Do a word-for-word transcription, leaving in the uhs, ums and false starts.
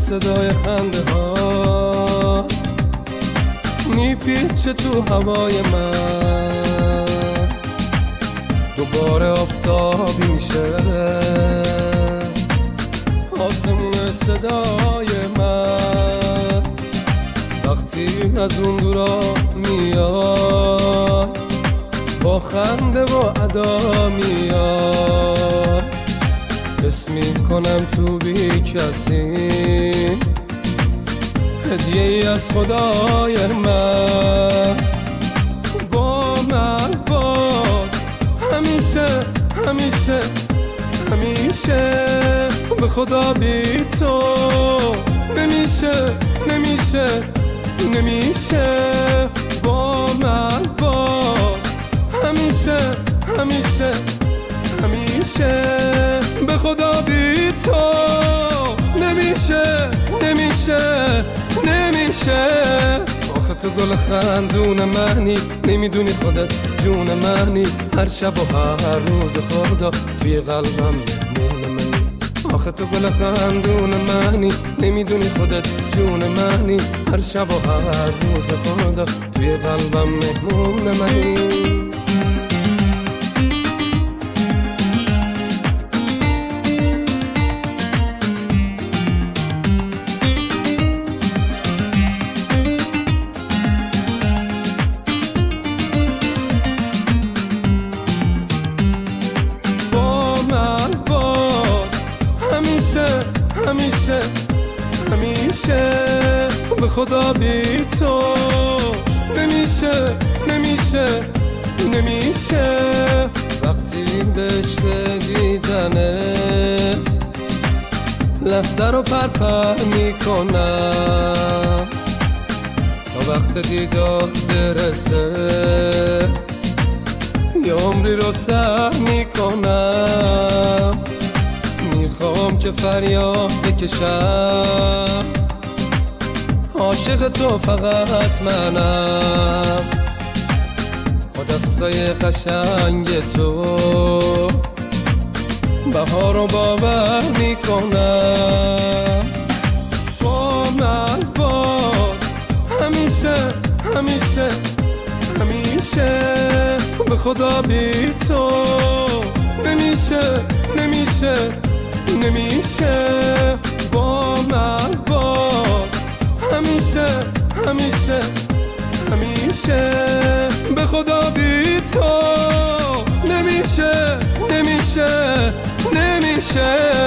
صدای خنده ها میپیچه تو هوای من، دوباره آفتابی میشه آسمون صدای من. وقتی از اون دورا میاد با خنده و ادا میاد، حس میکنم تو بی کسی هدیه ای از خدای من. با من باز همیشه همیشه همیشه به خدا بی تو نمیشه نمیشه نمیشه. با من باز همیشه همیشه همیشه به خدا بی تو نمیشه نمیشه نمیشه. آخه تو گل خندون منی، نمیدونی خودت جون منی، هر شب و هر روز خدا توی قلبم مهمون منی. آخه تو گل خندون منی، نمیدونی خودت جون منی، هر شب و هر روز خدا توی قلبم مهمون منی. همیشه همیشه به خدا بی تو نمیشه نمیشه نمیشه. وقتی بهش دیدنت لحظه رو پرپر میکنم، تا وقت دیدار برسه یه عمری رو سر میکنم. میخوام که فریاد بکشم، عاشق تو فقط منم، با دستای قشنگ تو بهار رو باور میکنم. با من باز همیشه همیشه همیشه به خدا بی تو نمیشه نمیشه نمیشه. با من باز همیشه همیشه همیشه به خدا بی تو نمیشه نمیشه نمیشه.